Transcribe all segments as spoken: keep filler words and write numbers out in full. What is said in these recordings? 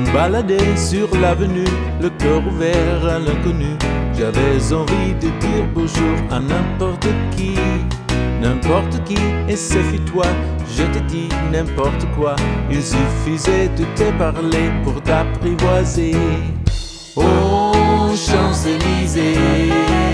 baladais sur l'avenue, le cœur ouvert à l'inconnu. J'avais envie de dire bonjour à n'importe qui, n'importe qui, et ce fut toi. Je te dis n'importe quoi, il suffisait de te parler pour t'apprivoiser. Oh Champs-Élysées,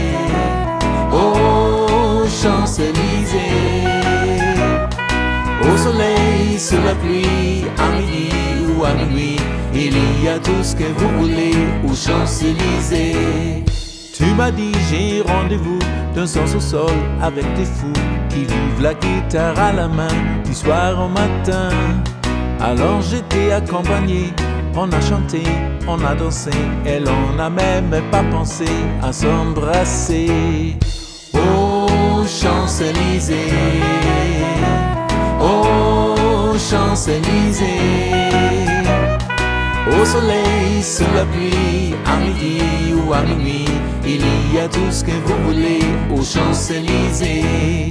oh Champs-Élysées, au soleil, sous la pluie, à midi ou à minuit, il y a tout ce que vous voulez aux Champs-Élysées. Tu m'as dit j'ai rendez-vous d'un sens au sol avec des fous qui vivent la guitare à la main du soir au matin. Alors j'étais accompagné, on a chanté, on a dansé, et l'on n'a même pas pensé à s'embrasser. Oh Champs-Élysées, oh Champs-Élysées, au soleil, sous la pluie, à midi ou à minuit, il y a tout ce que vous voulez aux Champs-Élysées.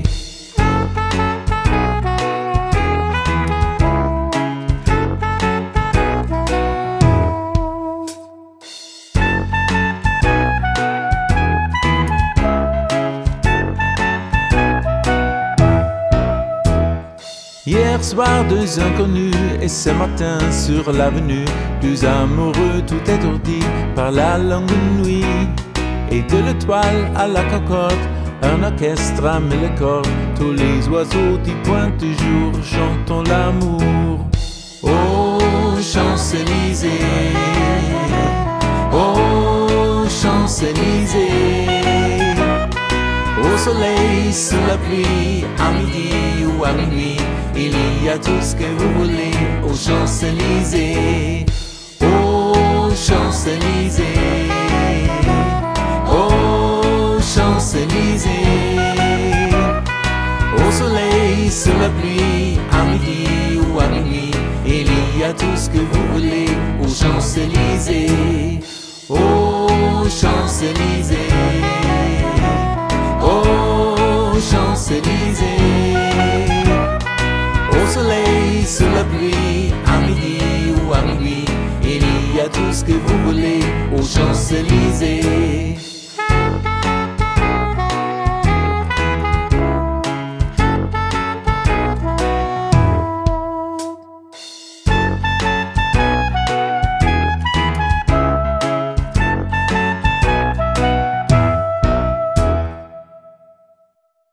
Hier soir, deux inconnus, et ce matin sur l'avenue, deux amoureux tout étourdis par la longue nuit. Et de l'étoile à la concorde, un orchestre a mis les cordes, tous les oiseaux qui pointent du jour chantons l'amour. Oh Champs-Élysées, oh Champs-Élysées, au soleil, sous la pluie, à midi ou à minuit, il y a tout ce que vous voulez aux Champs-Élysées. Oh Champs-Élysées, oh Champs-Élysées, au soleil, sous la pluie, à midi ou à minuit, il y a tout ce que vous voulez aux Champs-Élysées. Oh Champs-Élysées, oh Champs-Élysées, au soleil, sous la pluie, à midi ou à minuit, il y a tout ce que vous voulez aux Champs-Élysées.